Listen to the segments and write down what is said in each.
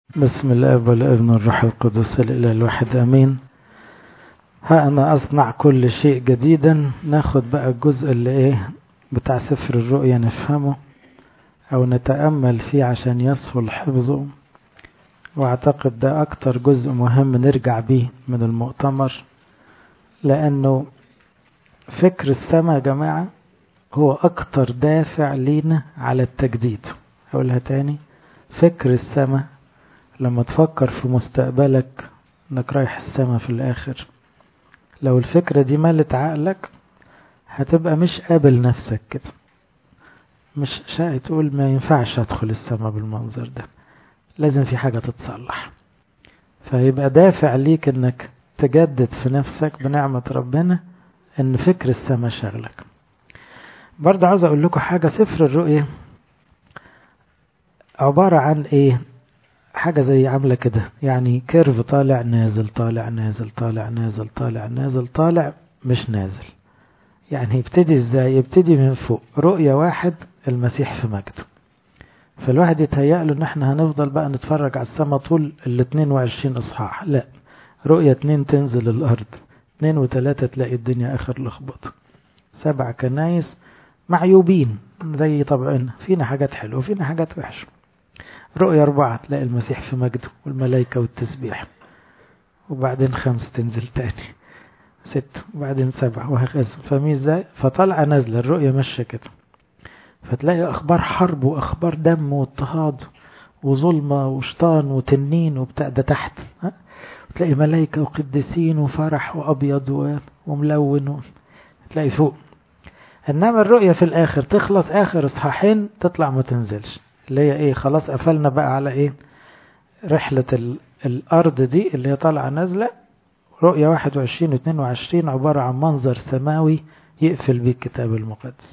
بسم الله والابن والروح القدس الإله الواحد آمين. ها أنا أصنع كل شيء جديدا. ناخد بقى الجزء اللي بتاع سفر الرؤيا نفهمه أو نتأمل فيه عشان يسهل حفظه، واعتقد ده أكتر جزء مهم نرجع بيه من المؤتمر، لأنه فكر السماء يا جماعة هو أكتر دافع لينا على التجديد. أقولها تاني، فكر السماء لما تفكر في مستقبلك انك رايح السما في الاخر، لو الفكرة دي مالت عقلك هتبقى مش قابل نفسك كده، مش شاء تقول ما ينفعش ادخل السما بالمنظر ده، لازم في حاجة تتصلح. فيبقى دافع ليك انك تجدد في نفسك بنعمة ربنا ان فكر السما شغلك. برضه عاوز اقول لكم حاجة، سفر الرؤيا عبارة عن حاجة زي عاملة كده، يعني كيرف طالع نازل طالع نازل طالع نازل طالع نازل طالع مش نازل. يعني يبتدي ازاي؟ يبتدي من فوق، رؤية واحد المسيح في مجده، فالواحد يتهيأ له ان احنا هنفضل بقى نتفرج على السماء طول 22 اصحاح. لا، رؤية 2 تنزل الارض، 2 و3 تلاقي الدنيا اخر لخبطة، 7 كنايس معيوبين زي طبعنا، فينا حاجات حلوة وفينا حاجات وحشة. رؤية 4 تلاقي المسيح في مجده والملائكة والتسبيح، وبعدين 5 تنزل تاني، 6 وبعدين 7 وهكذا. فاهمين ازاي؟ فطلع نازلة الرؤية ماشية كده، فتلاقي أخبار حرب وأخبار دم واضطهاد وظلمة وشيطان وتنين وبتاع ده تحت، تلاقي ملائكة وقديسين وفرح وأبيض وملون، تلاقي فوق. إنما الرؤية في الآخر تخلص آخر إصحاحين تطلع ما تنزلش، اللي هي خلاص قفلنا بقى على رحلة الأرض دي اللي هي طالعة نازلة. رؤية 21 و 22 عبارة عن منظر سماوي يقفل بيه الكتاب المقدس،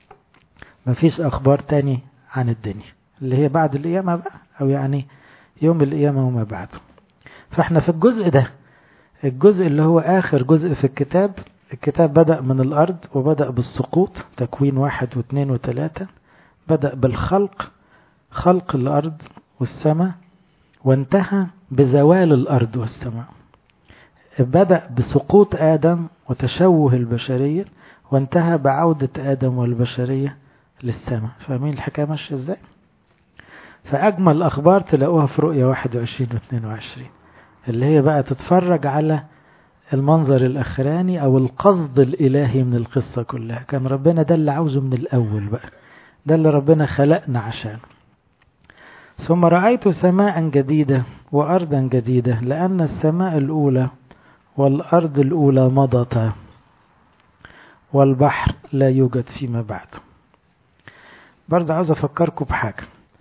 مفيش أخبار تاني عن الدنيا اللي هي بعد القيامة بقى، أو يعني يوم القيامة وما بعده. فاحنا في الجزء ده، الجزء اللي هو آخر جزء في الكتاب. الكتاب بدأ من الأرض وبدأ بالسقوط، تكوين 1 و2 و3، بدأ بالخلق، خلق الأرض والسماء، وانتهى بزوال الأرض والسماء. بدأ بسقوط آدم وتشوه البشرية، وانتهى بعودة آدم والبشرية للسماء. فاهمين الحكاية ماشية ازاي؟ فأجمل الأخبار تلاقوها في رؤية 21 و 22، اللي هي بقى تتفرج على المنظر الأخراني أو القصد الإلهي من القصة كلها. كان ربنا ده اللي عاوزه من الأول بقى، ده اللي ربنا خلقنا عشانه. ثم رأيت سماء جديدة وأرضا جديدة، لأن السماء الأولى والأرض الأولى مضتا والبحر لا يوجد فيما بعد. برضه عاوز أفكركم بحاجة،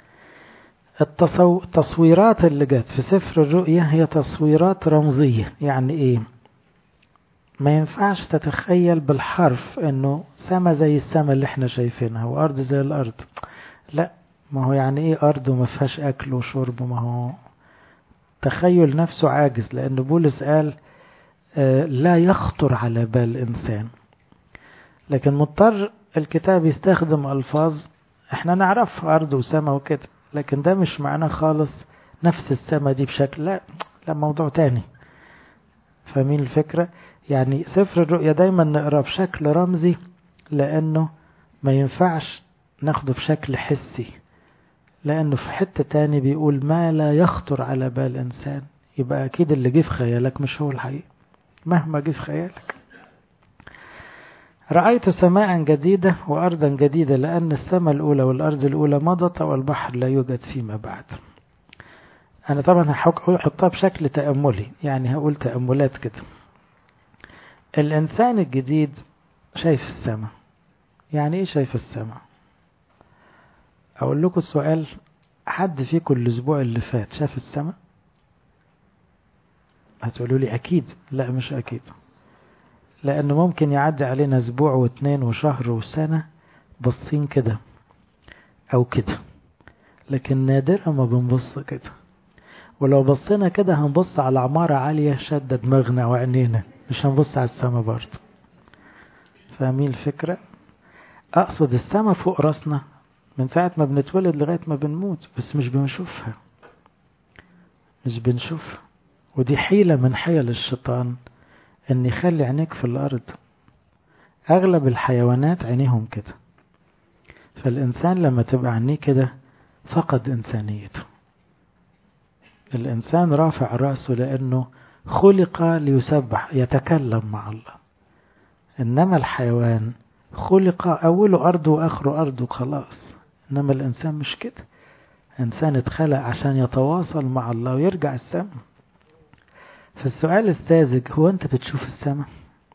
التصويرات اللي جت في سفر الرؤيا هي تصويرات رمزية. يعني ما ينفعش تتخيل بالحرف انه سما زي السما اللي احنا شايفينها وارض زي الارض، لا. ما هو يعني ارض وما فيهاش اكل وشرب؟ ما هو تخيل نفسه عاجز، لان بولس قال لا يخطر على بال انسان. لكن مضطر الكتاب يستخدم الفاظ احنا نعرف ارض وسما وكده، لكن ده مش معناه خالص نفس السما دي بشكل، لا موضوع تاني. فاهمين الفكرة؟ يعني سفر الرؤيا دايما نقرأ بشكل رمزي، لأنه ما ينفعش ناخده بشكل حسي، لأنه في حتة تاني بيقول ما لا يخطر على بال إنسان. يبقى أكيد اللي جه في خيالك مش هو الحقيقة مهما جه في خيالك. رأيت سماء جديدة وأرضا جديدة، لأن السماء الأولى والأرض الأولى مضت والبحر لا يوجد فيما بعد. أنا طبعا هحطها بشكل تأملي، يعني هقول تأملات كده. الإنسان الجديد شايف السماء. يعني إيه شايف السماء؟ أقول لكم السؤال، حد فيكم الأسبوع اللي فات شاف السماء؟ هتقولوا لي أكيد. لا مش أكيد، لأنه ممكن يعدي علينا أسبوع واثنين وشهر وسنة بصين كده أو كده، لكن نادرا ما بنبص كده. ولو بصينا كده هنبص على عمارة عالية شدة دماغنا وعينينا، مش هنبص على السماء برضه. فاهمين الفكرة؟ أقصد السماء فوق راسنا من ساعة ما بنتولد لغاية ما بنموت، بس مش بنشوفها. مش بنشوف. ودي حيلة من حيل الشيطان ان يخلي عينيك في الارض. اغلب الحيوانات عينيهم كده، فالانسان لما تبقى عينيه كده فقد انسانيته. الانسان رافع رأسه لانه خلق ليسبح يتكلم مع الله، انما الحيوان خلق اوله ارض واخره ارض وخلاص. انما الانسان مش كده، انسان اتخلق عشان يتواصل مع الله ويرجع السماء. فالسؤال الساذج هو انت بتشوف السماء؟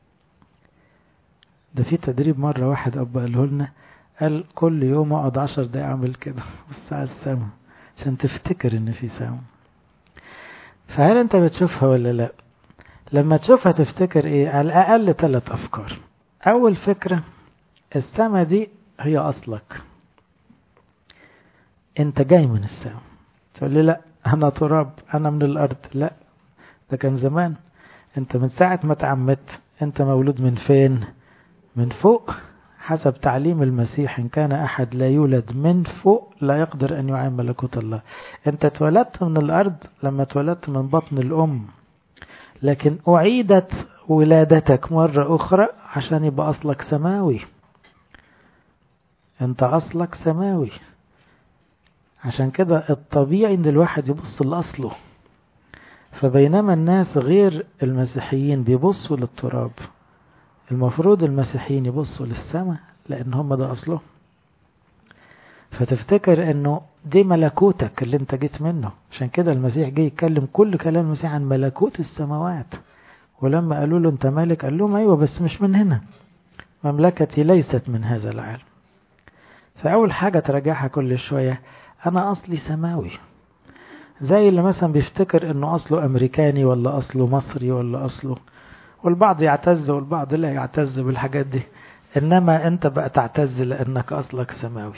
ده في تدريب مرة واحد أب قاله لنا، قال كل يوم اقعد 10 دقايق اعمل كده بص على السماء عشان تفتكر ان في سماء. فهل انت بتشوفها ولا لا؟ لما تشوفها تفتكر ايه؟ على الاقل 3 افكار. اول فكرة، السماء دي هي اصلك، انت جاي من السماء. تقول لي لا انا تراب، انا من الارض. لا، ده كان زمان. انت من ساعة ما اتعمدت انت مولود من فين؟ من فوق. حسب تعليم المسيح إن كان أحد لا يولد من فوق لا يقدر أن يعين ملكوت الله. أنت اتولدت من الأرض لما اتولدت من بطن الأم، لكن أعيدت ولادتك مرة أخرى عشان يبقى أصلك سماوي. أنت أصلك سماوي. عشان كده الطبيعي أن الواحد يبص لأصله. فبينما الناس غير المسيحيين بيبصوا للتراب، المفروض المسيحيين يبصوا للسماء لأن هم ده أصله. فتفتكر أنه دي ملكوتك اللي انت جيت منه. عشان كده المسيح جاي يتكلم كل كلام المسيح عن ملكوت السماوات. ولما قالوا له انت مالك، قال لهم أيوة بس مش من هنا، مملكتي ليست من هذا العالم. فأول حاجة تراجعها كل شوية، أنا أصلي سماوي. زي اللي مثلا بيفتكر أنه أصله أمريكاني ولا أصله مصري ولا أصله، والبعض يعتز والبعض لا يعتز بالحاجات دي. إنما أنت بقى تعتز لأنك أصلك سماوي.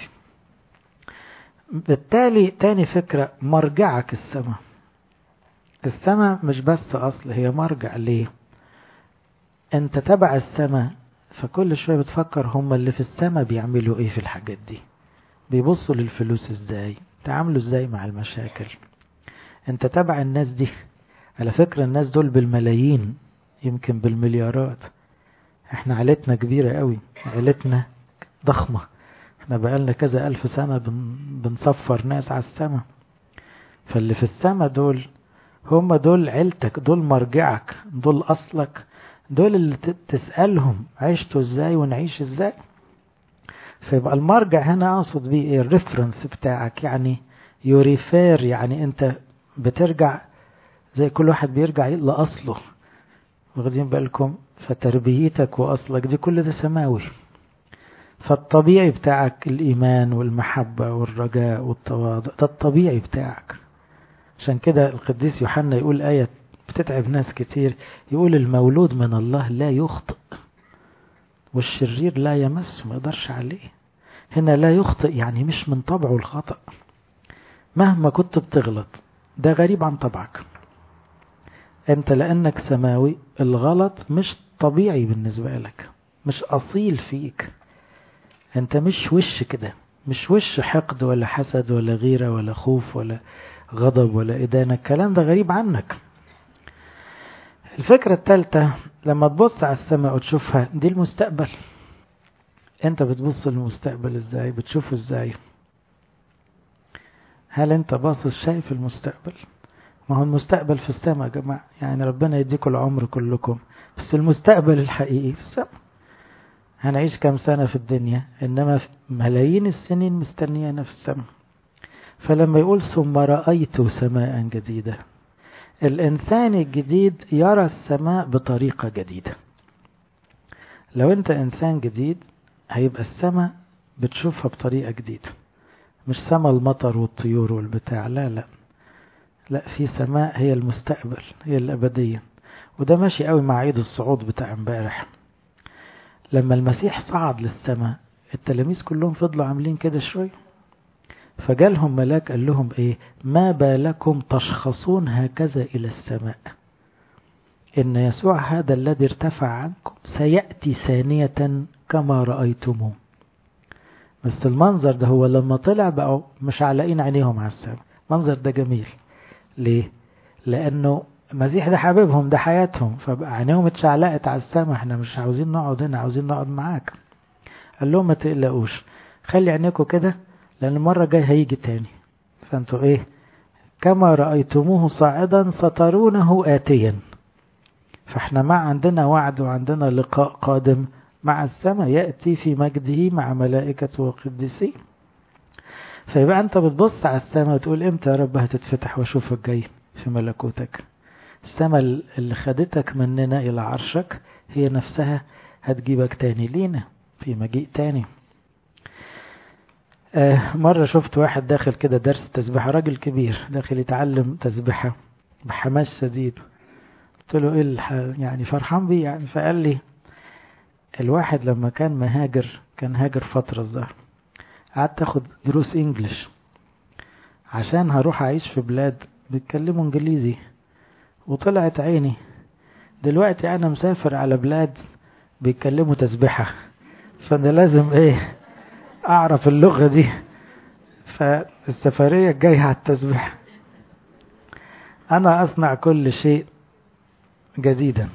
بالتالي تاني فكرة، مرجعك السماء. السماء مش بس أصل، هي مرجع. ليه؟ أنت تبع السماء، فكل شوية بتفكر هم اللي في السماء بيعملوا إيه في الحاجات دي، بيبصوا للفلوس إزاي، تعاملوا إزاي مع المشاكل. أنت تبع الناس دي. على فكرة الناس دول بالملايين، يمكن بالمليارات. احنا عائلتنا كبيرة قوي، عائلتنا ضخمة. احنا بقالنا كذا ألف سنة بنصفر ناس على السماء. فاللي في السماء دول هم دول عيلتك، دول مرجعك، دول أصلك، دول اللي تسألهم عشتوا ازاي ونعيش ازاي. فيبقى المرجع هنا أقصد بيه ايه؟ الريفرنس بتاعك، يعني يوريفير، يعني انت بترجع زي كل واحد بيرجع لأصله. واخدين بالكم؟ فتربيتك وأصلك دي كل ده سماوي. فالطبيعي بتاعك الإيمان والمحبة والرجاء والتواضع، ده الطبيعي بتاعك. عشان كده القديس يوحنا يقول آية بتتعب ناس كتير، يقول المولود من الله لا يخطئ والشرير لا يمس، ما يقدرش عليه. هنا لا يخطئ يعني مش من طبعه الخطأ. مهما كنت بتغلط ده غريب عن طبعك انت، لأنك سماوي. الغلط مش طبيعي بالنسبة لك، مش أصيل فيك. انت مش وش كده، مش وش حقد ولا حسد ولا غيرة ولا خوف ولا غضب ولا إدانة. الكلام ده غريب عنك. الفكرة الثالثة، لما تبص على السماء وتشوفها دي المستقبل. انت بتبص للمستقبل ازاي؟ بتشوفه ازاي؟ هل انت باصص شايف المستقبل؟ ما هو المستقبل في السماء يا جماعة، يعني ربنا يديكم العمر كلكم، بس المستقبل الحقيقي في السماء. هنعيش كم سنة في الدنيا، إنما ملايين السنين مستنيانا في السماء. فلما يقول ثم رأيت سماء جديدة، الإنسان الجديد يرى السماء بطريقة جديدة. لو أنت إنسان جديد هيبقى السماء بتشوفها بطريقة جديدة، مش سماء المطر والطيور والبتاع، لا لا لا، في سماء هي المستقبل، هي الأبدية. وده ماشي قوي مع عيد الصعود بتاع امبارح. لما المسيح صعد للسماء التلاميذ كلهم فضلوا عاملين كده شوية، فجالهم ملاك قال لهم ايه؟ ما بالكم تشخصون هكذا إلى السماء، إن يسوع هذا الذي ارتفع عنكم سيأتي ثانية كما رأيتموه. بس المنظر ده هو لما طلع بقوا مش علاقين عينيهم على السماء. المنظر ده جميل. ليه؟ لأنه المسيح ده حبيبهم، ده حياتهم، فبقى عينيهم اتشعلقت على السماء، احنا مش عاوزين نقعد هنا، عاوزين نقعد معاك. قال لهم ما تقلقوش، خلي عينيكم كده، لأن المرة الجاية هيجي تاني. فانتوا ايه؟ كما رأيتموه صاعدا سترونه آتيا. فاحنا عندنا وعد وعندنا لقاء قادم مع السماء، يأتي في مجده مع ملائكة وقدسين. فيبقى انت بتبص على السماء وتقول امتى يا رب هتتفتح واشوفك جاي في ملكوتك. السماء اللي خدتك مننا إلى عرشك هي نفسها هتجيبك تاني لينا في مجيء تاني. مرة شفت واحد داخل كده درس تسبيحة، راجل كبير داخل يتعلم تسبيحة بحماس شديد. قلت له ايه يعني فرحان بيه يعني. فقال لي الواحد لما كان مهاجر، كان هاجر فترة الظهر، قعدت اخد دروس انجليش عشان هروح اعيش في بلاد بيتكلموا انجليزي، وطلعت عيني. دلوقتي انا مسافر على بلاد بيتكلموا تسبيحة، فانا لازم ايه اعرف اللغة دي. فالسفرية الجاية على التسبيح. انا اصنع كل شيء جديدا.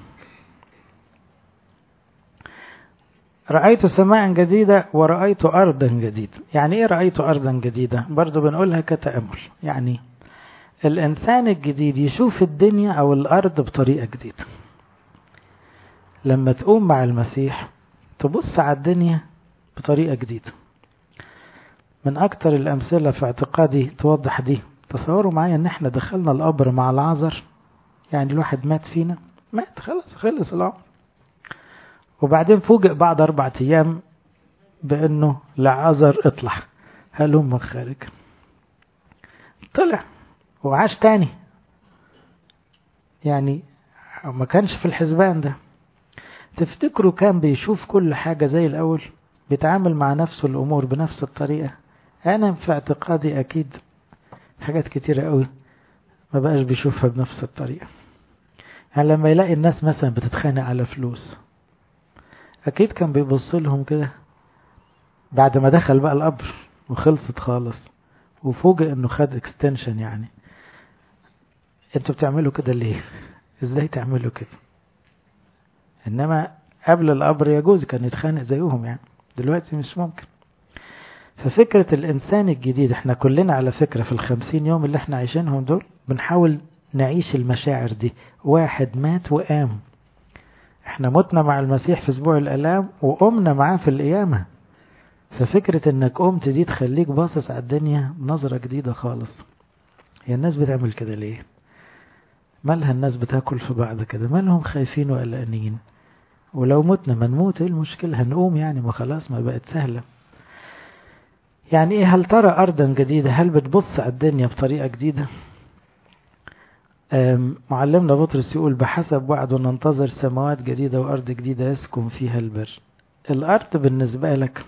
رأيت سماء جديدة ورأيت أرضا جديدة. يعني ايه رأيت أرضا جديدة؟ برضو بنقولها كتأمل. يعني الإنسان الجديد يشوف الدنيا أو الأرض بطريقة جديدة. لما تقوم مع المسيح تبص على الدنيا بطريقة جديدة. من أكتر الأمثلة في اعتقادي توضح دي، تصوروا معايا ان احنا دخلنا القبر مع العذر. يعني الواحد مات فينا، مات خلص العمر، وبعدين فوجئ بعد 4 أيام بأنه لعذر اطلع هلم خارج. طلع وعاش تاني، يعني ما كانش في الحسبان ده. تفتكروا كان بيشوف كل حاجة زي الأول، بيتعامل مع نفسه الأمور بنفس الطريقة؟ أنا في اعتقادي أكيد حاجات كتيرة قوي ما بقاش بيشوفها بنفس الطريقة. يعني لما يلاقي الناس مثلا بتتخانق على فلوس، أكيد كان بيبص لهم كده بعد ما دخل بقى القبر وخلصت خالص وفوجئ انه خد اكستنشن. يعني انتوا بتعملوا كده ليه؟ ازاي تعملوا كده؟ انما قبل القبر يجوز كان يتخانق زيهم، يعني دلوقتي مش ممكن. ففكرة الانسان الجديد، احنا كلنا على فكرة في 50 يوم اللي احنا عايشينهم دول بنحاول نعيش المشاعر دي. واحد مات وقام، احنا متنا مع المسيح في اسبوع الالام وقمنا معاه في القيامة. ففكرة انك قمت دي تخليك باصص على الدنيا بنظرة جديدة خالص. هي الناس بتعمل كده ليه؟ مالها الناس بتاكل في بعض كده؟ مالهم خايفين وقلقانين؟ ولو متنا ما نموت، ايه المشكلة؟ هنقوم يعني، ما خلاص ما بقت سهلة. يعني ايه هل ترى ارضا جديدة؟ هل بتبص على الدنيا بطريقة جديدة؟ معلمنا بطرس يقول بحسب وعده ننتظر سماوات جديدة وارض جديدة يسكن فيها البر. الارض بالنسبة لك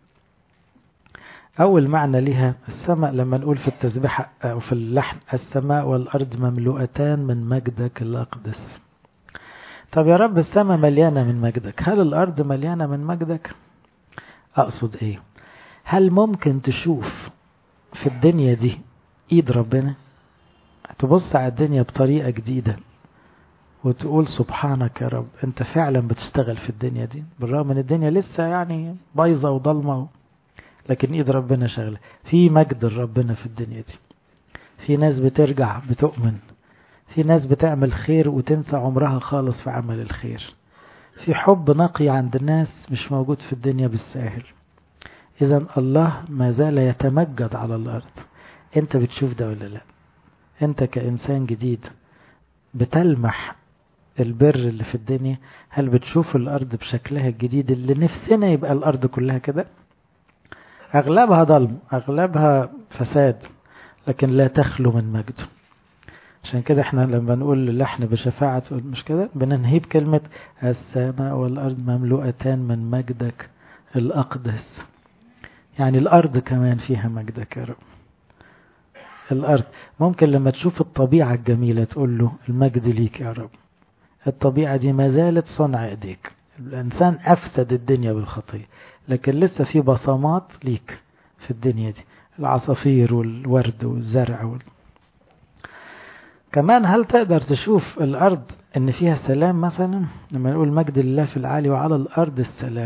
أول معنى لها السماء. لما نقول في التسبيح أو في اللحن السماء والأرض مملوءتان من مجدك الأقدس. طب يا رب السماء مليانة من مجدك، هل الأرض مليانة من مجدك؟ أقصد إيه؟ هل ممكن تشوف في الدنيا دي إيد ربنا؟ تبص على الدنيا بطريقة جديدة وتقول سبحانك يا رب أنت فعلا بتشتغل في الدنيا دي، بالرغم من الدنيا لسه يعني بايظة وضلمة، لكن ايد ربنا شغله. في مجد ربنا في الدنيا دي، في ناس بترجع بتؤمن، في ناس بتعمل خير وتنسى عمرها خالص في عمل الخير، في حب نقي عند الناس مش موجود في الدنيا بالساهل. اذا الله ما زال يتمجد على الارض. انت بتشوف ده ولا لا؟ انت كإنسان جديد بتلمح البر اللي في الدنيا؟ هل بتشوف الارض بشكلها الجديد اللي نفسنا يبقى الارض كلها كده؟ أغلبها ظلم، أغلبها فساد، لكن لا تخلو من مجد. عشان كده احنا لما نقول اللحن بشفاعة مش كده بننهي بكلمة السماء والأرض مملوءتان من مجدك الأقدس. يعني الأرض كمان فيها مجدك يا رب. الأرض ممكن لما تشوف الطبيعة الجميلة تقول له المجد ليك يا رب. الطبيعة دي ما زالت صنع ايديك. الإنسان أفسد الدنيا بالخطية، لكن لسه في بصمات ليك في الدنيا دي، العصافير والورد والزرع كمان هل تقدر تشوف الأرض إن فيها سلام مثلا؟ لما نقول مجد لله في العالي وعلى الأرض السلام،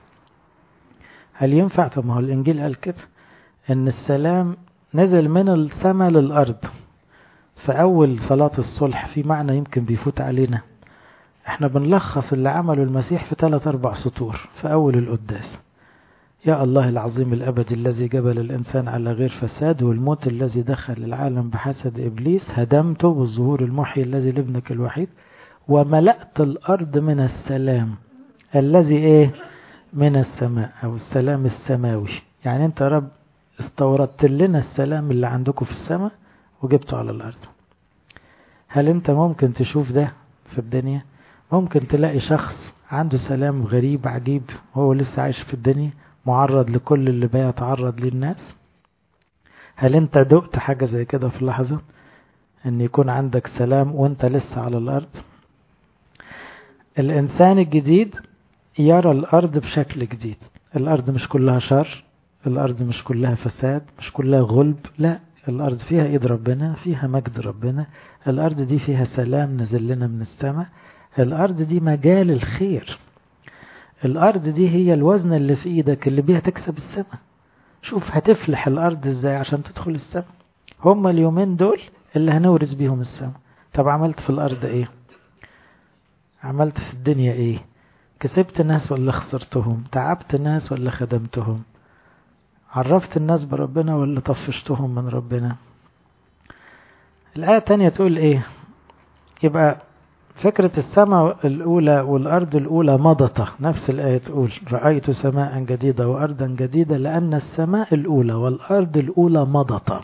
هل ينفع؟ طب ما هو الإنجيل قال كده، إن السلام نزل من السماء للأرض. في أول صلاة الصلح في معنى يمكن بيفوت علينا، احنا بنلخص اللي عمله المسيح في 3-4 سطور في أول القداس. يا الله العظيم الأبدي الذي جبل الإنسان على غير فساد، والموت الذي دخل العالم بحسد إبليس هدمته بالظهور المحيي الذي لابنك الوحيد، وملأت الأرض من السلام الذي إيه؟ من السماء، أو السلام السماوي. يعني أنت يا رب استوردت لنا السلام اللي عندكم في السماء وجبته على الأرض. هل أنت ممكن تشوف ده في الدنيا؟ ممكن تلاقي شخص عنده سلام غريب عجيب وهو لسه عايش في الدنيا، معرض لكل اللي بيتعرض للناس؟ هل انت دقت حاجة زي كده في لحظة، ان يكون عندك سلام وانت لسه على الارض؟ الانسان الجديد يرى الارض بشكل جديد. الارض مش كلها شر، الارض مش كلها فساد، مش كلها غلب، لا، الارض فيها ايد ربنا، فيها مجد ربنا، الارض دي فيها سلام نزل لنا من السماء، الارض دي مجال الخير، الارض دي هي الوزن اللي في ايدك اللي بيها تكسب السماء. شوف هتفلح الارض ازاي عشان تدخل السماء. هما اليومين دول اللي هنورث بيهم السماء. طب عملت في الارض ايه؟ عملت في الدنيا ايه؟ كسبت ناس ولا خسرتهم؟ تعبت ناس ولا خدمتهم؟ عرفت الناس بربنا ولا طفشتهم من ربنا؟ الآية التانية تقول ايه؟ يبقى فكرة السماء الأولى والأرض الأولى مضت. نفس الآية تقول رأيت سماء جديدة وأرضا جديدة، لأن السماء الأولى والأرض الأولى مضت.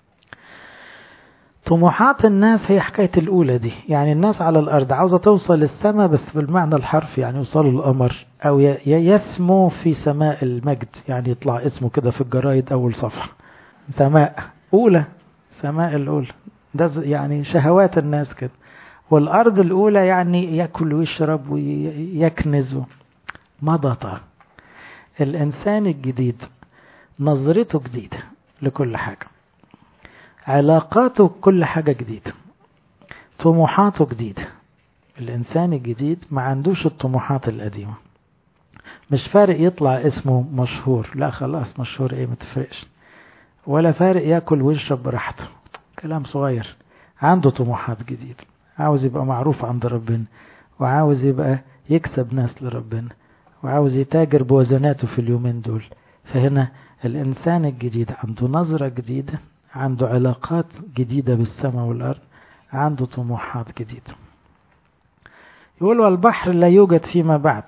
طموحات الناس هي حكاية الأولى دي، يعني الناس على الأرض عاوزة توصل للسماء بس بالمعنى الحرفي، يعني يوصلوا القمر أو يسموا في سماء المجد، يعني يطلع اسمه كده في الجرايد أول صفحة، سماء أولى، سماء الأولى. ده يعني شهوات الناس كده. والأرض الأولى يعني يأكل ويشرب ويكنز. مضت. الإنسان الجديد نظرته جديدة لكل حاجة، علاقاته كل حاجة جديدة، طموحاته جديدة. الإنسان الجديد ما عندوش الطموحات القديمة. مش فارق يطلع اسمه مشهور، لا خلاص مشهور ايه متفرقش، ولا فارق يأكل ويشرب براحته، كلام صغير. عنده طموحات جديدة، عاوز يبقى معروف عند ربنا، وعاوز يبقى يكسب ناس لربنا، وعاوز يتاجر بوزناته في اليومين دول. فهنا الإنسان الجديد عنده نظرة جديدة، عنده علاقات جديدة بالسماء والأرض، عنده طموحات جديدة. يقول والبحر لا يوجد فيما بعد.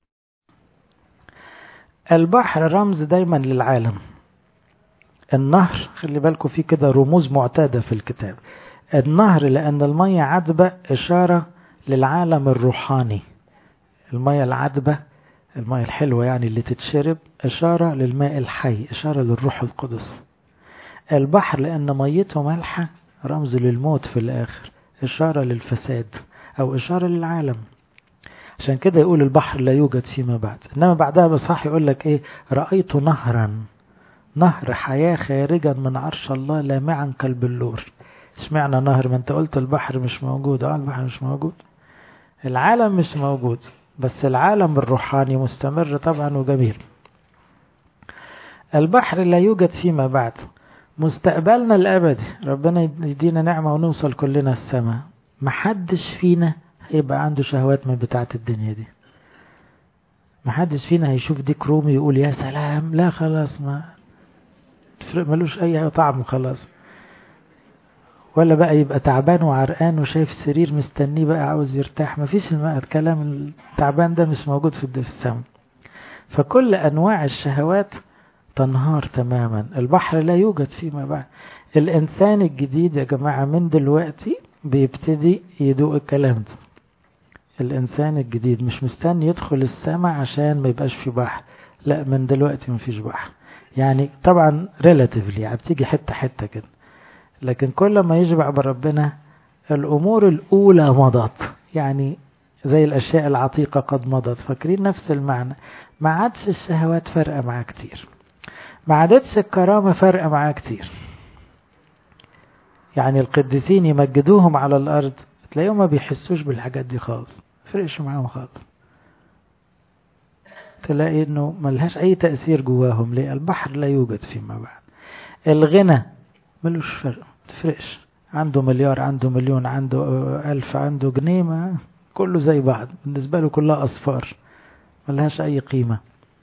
البحر رمز دايما للعالم. النهر خلي بالكم فيه كده رموز معتادة في الكتاب. النهر لأن المية عذبة إشارة للعالم الروحاني. المية العذبة، المية الحلوة يعني اللي تتشرب، إشارة للماء الحي، إشارة للروح القدس. البحر لأن ميته مالحة رمز للموت في الآخر، إشارة للفساد أو إشارة للعالم. عشان كده يقول البحر لا يوجد فيما بعد. إنما بعدها بصح يقول لك إيه؟ رأيت نهرا، نهر حياة خارجا من عرش الله لامعا كالبلور. اشمعنى نهر؟ ما انت قلت البحر مش موجود. البحر مش موجود، العالم مش موجود، بس العالم الروحاني مستمر طبعا وجميل. البحر لا يوجد فيما بعد. مستقبلنا الأبدي ربنا يدينا نعمة ونوصل كلنا السماء. محدش فينا هيبقى عنده شهوات من بتاعة الدنيا دي. محدش فينا هيشوف ديك رومي يقول يا سلام، لا خلاص، ما تفرق، ملوش أي طعم خلاص. ولا بقى يبقى تعبان وعرقان وشايف سرير مستنيه بقى عاوز يرتاح. مفيش الكلام التعبان ده مش موجود في السماء. فكل أنواع الشهوات تنهار تماما. البحر لا يوجد فيما بعد. الإنسان الجديد يا جماعة من دلوقتي بيبتدي يدوق الكلام ده. الإنسان الجديد مش مستني يدخل السماء عشان ما يبقاش في بحر، لا، من دلوقتي مفيش بحر. يعني طبعا relatively يعني بتيجي حتة حتة كده، لكن كل ما يشبع بربنا الأمور الأولى مضت. يعني زي الأشياء العتيقة قد مضت. فاكرين نفس المعنى. ما عادش الشهوات فارقة معاه كتير، ما عادتش الكرامة فارقة معاه كتير. يعني القديسين يمجدوهم على الأرض تلاقيهم ما بيحسوش بالحاجات دي خالص، فرقش معاهم خالص، تلاقي انه ملهاش اي تأثير جواهم. ليه؟ البحر لا يوجد فيما بعد. الغنى ملوش فرق، تفرقش، عنده مليار، عنده مليون، عنده 1000، عنده جنيه، ما كله زي بعض بالنسبة له، كلها أصفار ملهاش أي قيمة.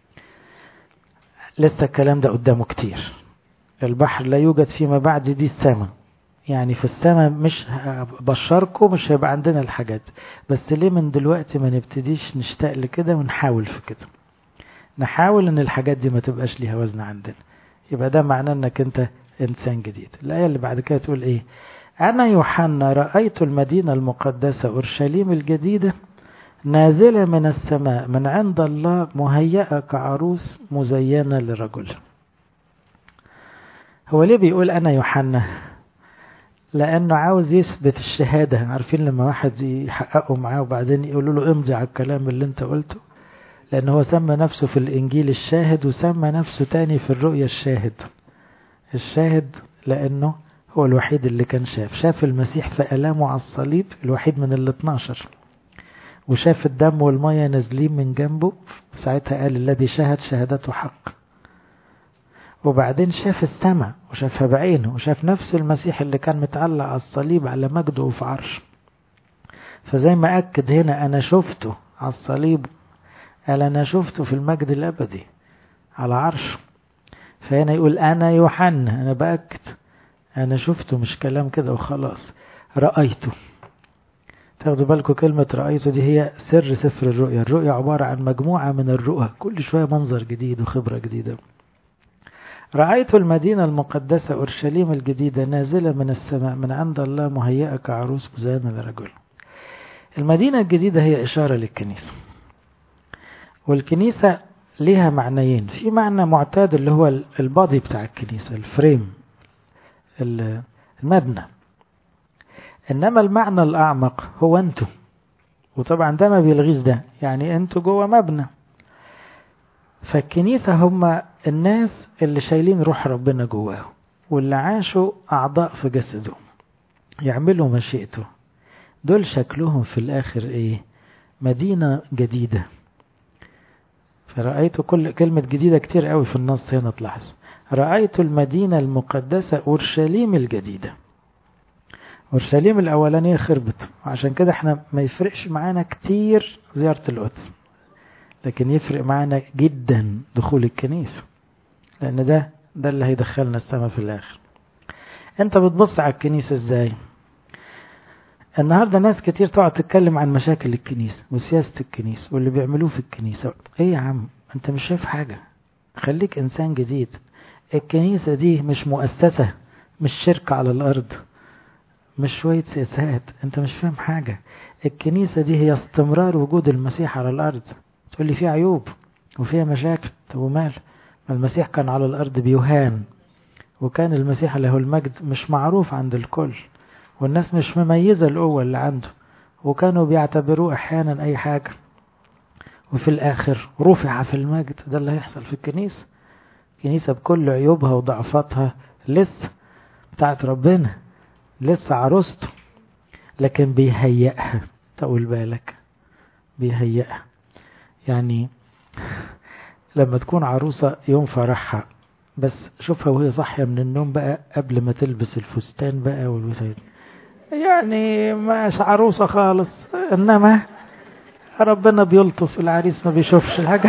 لسه الكلام ده قدامه كتير. البحر لا يوجد فيما بعد دي السماء، يعني في السماء مش بشركم مش هيبقى عندنا الحاجات، بس ليه من دلوقتي ما نبتديش نشتاق لكده ونحاول في كده، نحاول ان الحاجات دي ما تبقاش ليها وزن عندنا. يبقى ده معناه انك انت انسان جديد. الآية اللي بعد كده تقول ايه؟ انا يوحنا رأيت المدينة المقدسة اورشليم الجديدة نازلة من السماء من عند الله مهيئة كعروس مزينة لرجل. هو ليه بيقول انا يوحنا؟ لانه عاوز يثبت الشهادة. عارفين لما واحد يحققوا معاه وبعدين يقولوا له امضي على الكلام اللي انت قلته؟ لأن هو سمى نفسه في الإنجيل الشاهد، وسمى نفسه تاني في الرؤيا الشاهد. الشاهد لأنه هو الوحيد اللي كان شاف المسيح في ألامه على الصليب، الوحيد من 12، وشاف الدم والمية نازلين من جنبه، ساعتها قال الذي شهد شهادته حق. وبعدين شاف السماء وشافها بعينه، وشاف نفس المسيح اللي كان متعلق على الصليب على مجده وفي عرش. فزي ما أكد هنا أنا شفته على الصليب، قال أنا شفته في المجد الأبدي على عرشه. فهنا يقول أنا يوحنا، أنا بأكد أنا شفته، مش كلام كده وخلاص، رأيته. تاخدوا بالكم كلمة رأيته دي هي سر سفر الرؤيا. الرؤيا عبارة عن مجموعة من الرؤى، كل شوية منظر جديد وخبرة جديدة. رأيت المدينة المقدسة أورشليم الجديدة نازلة من السماء من عند الله مهيئة كعروس مزينة لرجل. المدينة الجديدة هي إشارة للكنيسة، والكنيسة ليها معنيين. في معنى معتاد اللي هو البادي بتاع الكنيسة، الفريم، المبنى. إنما المعنى الأعمق هو أنتوا، وطبعا ده ما بيلغيش ده، يعني أنتوا جوه مبنى. فالكنيسة هم الناس اللي شايلين روح ربنا جواهم، واللي عاشوا أعضاء في جسده يعملوا مشيئته. دول شكلهم في الآخر إيه؟ مدينة جديدة. فرأيت كل كلمة جديدة كتير قوي في النص هنا تلاحظ. رأيت المدينة المقدسة أورشليم الجديدة. أورشليم الأولانية خربت، وعشان كده احنا ما يفرقش معانا كتير زيارة القدس، لكن يفرق معانا جدا دخول الكنيسة، لأن ده اللي هيدخلنا السماء في الآخر. انت بتبص على الكنيسة ازاي؟ النهاردة ناس كتير تقعد تتكلم عن مشاكل الكنيسة وسياسة الكنيسة واللي بيعملوه في الكنيسة. ايه يا عم، انت مش شايف حاجة؟ خليك انسان جديد. الكنيسة دي مش مؤسسة، مش شركة على الارض، مش شوية سياسات. انت مش فاهم حاجة. الكنيسة دي هي استمرار وجود المسيح على الارض. تقول لي فيها عيوب وفيها مشاكل، طب ومال؟ ما المسيح كان على الارض بيهان، وكان المسيح له المجد مش معروف عند الكل، والناس مش مميزة القوة اللي عنده، وكانوا بيعتبروه احيانا اي حاجة، وفي الاخر رفع في المجد. ده اللي هيحصل في الكنيسة. الكنيسة بكل عيوبها وضعفاتها لسه بتاعت ربنا، لسه عروسته، لكن بيهيئها. تقول بالك بيهيئها. يعني لما تكون عروسة يوم فرحها، بس شوفها وهي صاحية من النوم بقى قبل ما تلبس الفستان بقى والوسائل، يعني مش عروسة خالص. انما ربنا بيلطف، العريس ما بيشوفش الحاجة.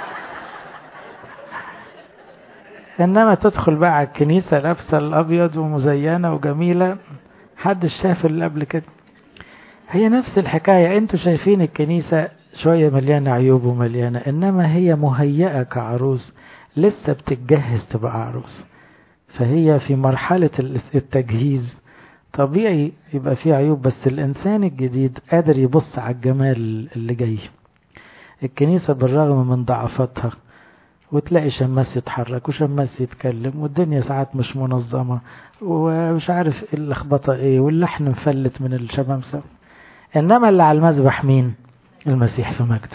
انما تدخل بقى على الكنيسة لابسة الابيض ومزينة وجميلة، حدش شاف اللي قبل كده. هي نفس الحكاية. انتوا شايفين الكنيسة شوية مليانة عيوب ومليانة، انما هي مهيئة كعروس، لسه بتتجهز تبقى عروس. فهي في مرحلة التجهيز. طبيعي يبقى فيه عيوب، بس الإنسان الجديد قادر يبص على الجمال اللي جاي. الكنيسة بالرغم من ضعفاتها، وتلاقي شماس يتحرك وشماس يتكلم، والدنيا ساعات مش منظمة ومش عارف اللخبطة ايه، واللحن مفلت من الشمامسة. انما اللي على المذبح مين؟ المسيح في مجده.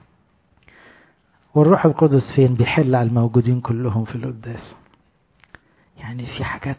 والروح القدس فين؟ بيحل على الموجودين كلهم في القداس. يعني في حاجات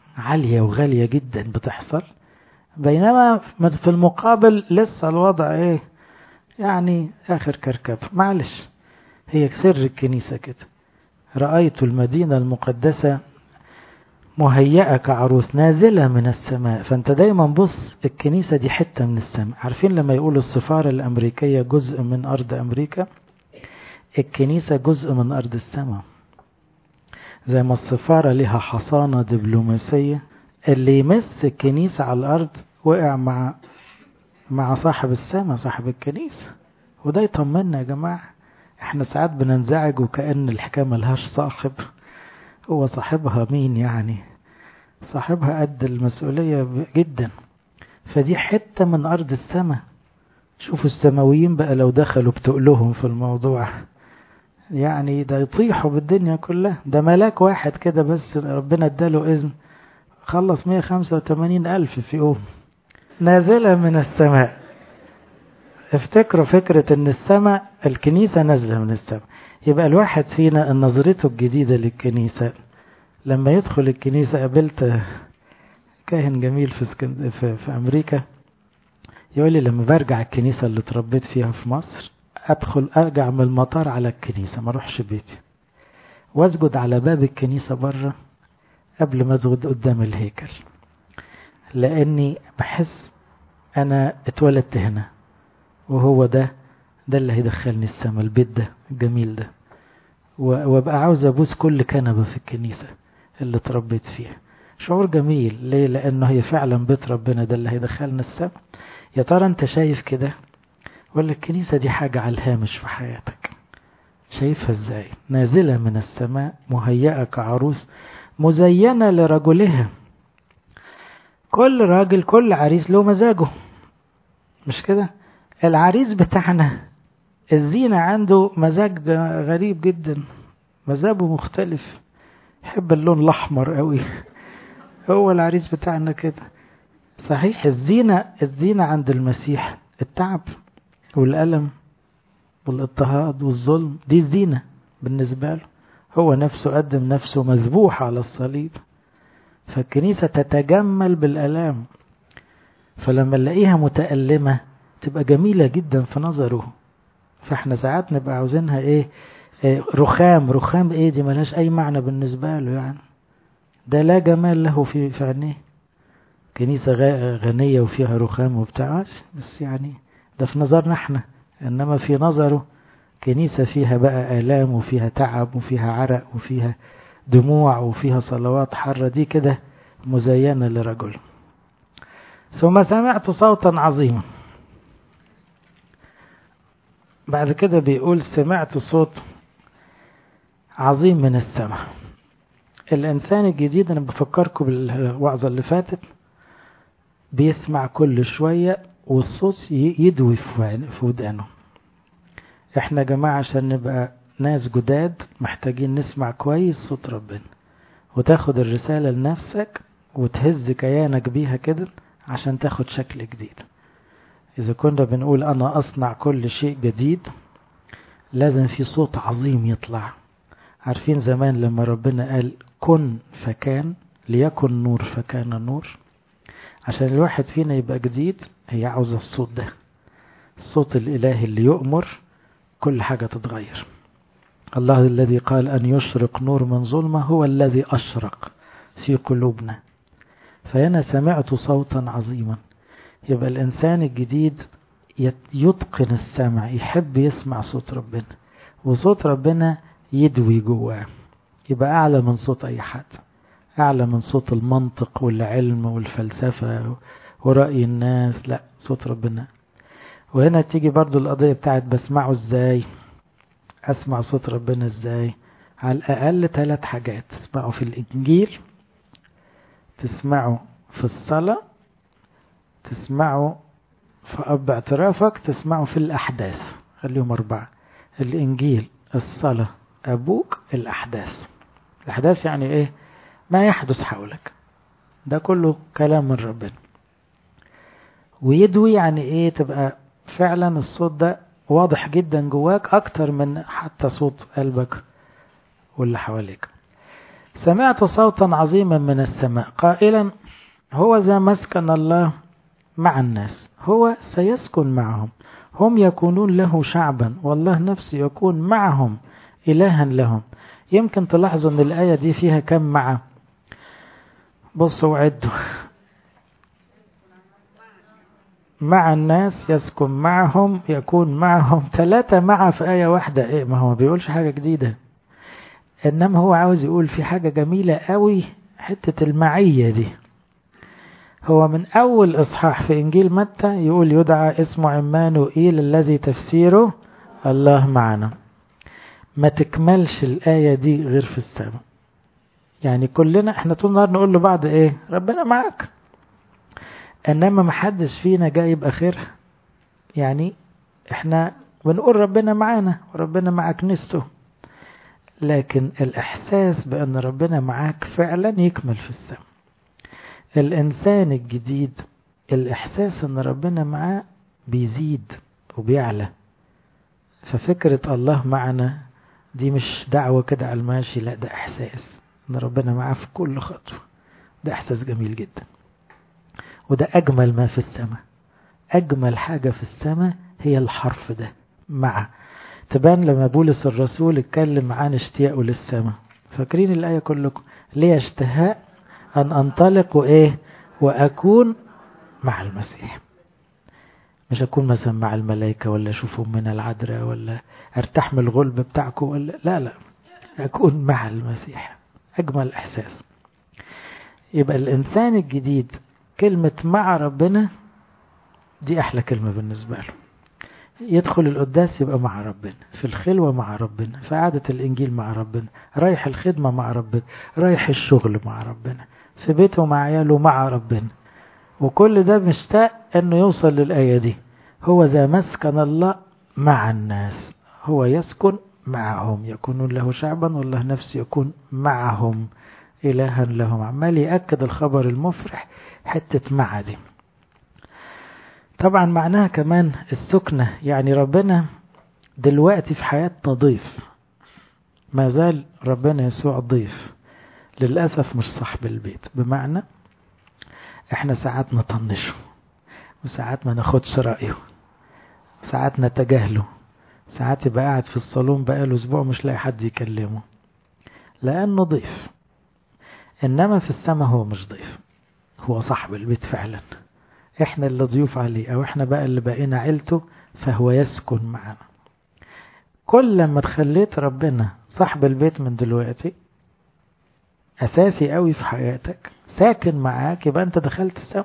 عالية وغالية جدا بتحصل، بينما في المقابل لسه الوضع ايه يعني آخر كركب. معلش، هي سر الكنيسة كده. رأيت المدينة المقدسة مهيئة كعروس نازلة من السماء. فانت دايما بص، الكنيسة دي حتة من السماء. عارفين لما يقولوا السفارة الأمريكية جزء من أرض أمريكا، الكنيسة جزء من أرض السماء. زي ما السفارة لها حصانة دبلوماسية، اللي يمس الكنيسة على الأرض وقع مع صاحب السماء، صاحب الكنيسة. وده يطمنا يا جماعة. احنا ساعات بننزعج وكأن الحكاية ملهاش صاحب. هو صاحبها مين يعني؟ صاحبها قد المسؤولية جدا. فدي حتة من أرض السماء. شوفوا السماويين بقى لو دخلوا بتقلهم في الموضوع، يعني ده يطيحوا بالدنيا كلها. ده ملاك واحد كده بس ربنا اداله إذن خلص 185,000 في يوم، نازلة من السماء. افتكروا فكرة ان السماء، الكنيسة نازلة من السماء. يبقى الواحد فينا نظرته الجديدة للكنيسة. لما يدخل الكنيسة، قابلت كاهن جميل في أمريكا، يقول لي لما برجع الكنيسة اللي اتربيت فيها في مصر، أرجع من المطار على الكنيسة، ما اروحش بيتي، واسجد على باب الكنيسة بره قبل ما اسجد قدام الهيكل، لأني بحس أنا اتولدت هنا، وهو ده اللي هيدخلني السما، البيت ده الجميل ده. وابقى عاوز ابوس كل كنبة في الكنيسة اللي اتربيت فيها. شعور جميل. ليه؟ لأنه هي فعلا بيت ربنا، ده اللي هيدخلنا السما. يا ترى انت شايف كده، ولا الكنيسة دي حاجة على الهامش في حياتك؟ شايفها ازاي؟ نازلة من السماء مهيئة كعروس مزينة لرجلها. كل راجل، كل عريس له مزاجه، مش كده؟ العريس بتاعنا الزينة عنده مزاج غريب جدا، مزاجه مختلف، يحب اللون الأحمر قوي. هو العريس بتاعنا كده. صحيح، الزينة عند المسيح التعب والألم والاضطهاد والظلم، دي الزينة بالنسبة له. هو نفسه قدم نفسه مذبوح على الصليب. فالكنيسة تتجمل بالألام، فلما نلاقيها متألمة تبقى جميلة جدا في نظره. فاحنا ساعات نبقى عاوزينها ايه، رخام ايه دي، ملهاش اي معنى بالنسبة له يعني. ده لا جمال له في عينيه. كنيسة غنية وفيها رخام وبتاع، بس يعني ده في نظرنا احنا، انما في نظره كنيسة فيها بقى آلام وفيها تعب وفيها عرق وفيها دموع وفيها صلوات حرة، دي كده مزينة لرجل. ثم سمعت صوتا عظيما. بعد كده بيقول سمعت صوت عظيم من السماء. الإنسان الجديد، أنا بفكركم بالوعظة اللي فاتت، بيسمع كل شوية والصوت يدوي في ودانه. احنا جماعة عشان نبقى ناس جداد محتاجين نسمع كويس صوت ربنا، وتاخد الرسالة لنفسك وتهز كيانك بيها كده عشان تاخد شكل جديد. إذا كنا بنقول أنا أصنع كل شيء جديد، لازم في صوت عظيم يطلع. عارفين زمان لما ربنا قال كن فكان، ليكن نور فكان نور. عشان الواحد فينا يبقى جديد، هي عاوزة الصوت ده، الصوت الإلهي اللي يؤمر كل حاجة تتغير. الله الذي قال أن يشرق نور من ظلمة هو الذي أشرق في قلوبنا. فأنا سمعت صوتا عظيما. يبقى الإنسان الجديد يتقن السمع، يحب يسمع صوت ربنا، وصوت ربنا يدوي جواه، يبقى أعلى من صوت أي حد، أعلى من صوت المنطق والعلم والفلسفة ورأي الناس. لا، صوت ربنا. وهنا تيجي برضو القضية بتاعت بسمعه ازاي، أسمع صوت ربنا ازاي. على الأقل 3 حاجات: تسمعه في الإنجيل، تسمعه في الصلاة، تسمعه في أب اعترافك، تسمعه في الأحداث. خليهم 4: الإنجيل، الصلاة، أبوك، الأحداث. الأحداث يعني إيه؟ ما يحدث حولك، ده كله كلام من ربنا. ويدوي يعني إيه؟ تبقى فعلا الصوت ده واضح جدا جواك أكتر من حتى صوت قلبك واللي حواليك. سمعت صوتا عظيما من السماء قائلا هو ذا مسكن الله مع الناس، هو سيسكن معهم، هم يكونون له شعبا والله نفسه يكون معهم إلها لهم. يمكن تلاحظوا أن الآية دي فيها كم مع، بصوا عدوا، مع الناس، يسكن معهم، يكون معهم، 3 مع في آية واحدة. إيه، ما هو بيقولش حاجة جديدة، إنما هو عاوز يقول في حاجة جميلة قوي، حتة المعية دي. هو من أول إصحاح في إنجيل متى يقول يدعى اسمه عمانوئيل الذي تفسيره الله معنا. ما تكملش الآية دي غير في السماء. يعني كلنا احنا طول النهار نقول لبعض ايه، ربنا معاك، انما محدش فينا جاي يبقى خير. يعني احنا بنقول ربنا معانا وربنا مع كنيسته، لكن الإحساس بأن ربنا معاك فعلا يكمل في السماء. الإنسان الجديد الإحساس أن ربنا معاه بيزيد وبيعلى. ففكرة الله معنا دي مش دعوة كده على الماشي، لا، ده إحساس أن ربنا معاه في كل خطوة. ده إحساس جميل جدا، وده أجمل ما في السماء. أجمل حاجة في السماء هي الحرف ده مع. تبان لما بولس الرسول اتكلم عن اشتياقه للسماء. فاكرين الآية كلكم؟ ليه اشتهاء أن أنطلق وإيه وأكون مع المسيح. مش أكون مثلا مع الملائكة ولا أشوفهم من العذراء ولا أرتاح من الغلب بتاعكم ولا لا، أكون مع المسيح. أجمل إحساس. يبقى الإنسان الجديد كلمة مع ربنا دي أحلى كلمة بالنسبة له. يدخل القداس يبقى مع ربنا، في الخلوة مع ربنا، في عادة الإنجيل مع ربنا، رايح الخدمة مع ربنا، رايح الشغل مع ربنا، في بيته مع عياله مع ربنا. وكل ده مشتاق أنه يوصل للآية دي، هو ذا مسكن الله مع الناس، هو يسكن معهم، يكونون له شعبا والله نفسه يكون معهم إلها لهم. عمال يأكد الخبر المفرح حتة مع دي. طبعا معناها كمان السكنة، يعني ربنا دلوقتي في حياتنا ضيف، ما زال ربنا يسوع ضيف، للأسف مش صاحب البيت. بمعنى احنا ساعات نطنشه، وساعات ما ناخدش رأيه، ساعات نتجاهله، ساعات يبقى قاعد في الصالون بقاله أسبوع مش لاقي حد يكلمه لأنه ضيف. إنما في السماء هو مش ضيف، هو صاحب البيت فعلا. احنا اللي ضيوف عليه، او احنا بقى اللي بقينا عيلته، فهو يسكن معنا. كل ما تخليت ربنا صاحب البيت من دلوقتي اساسي قوي في حياتك، ساكن معاك، يبقى انت دخلت السماء.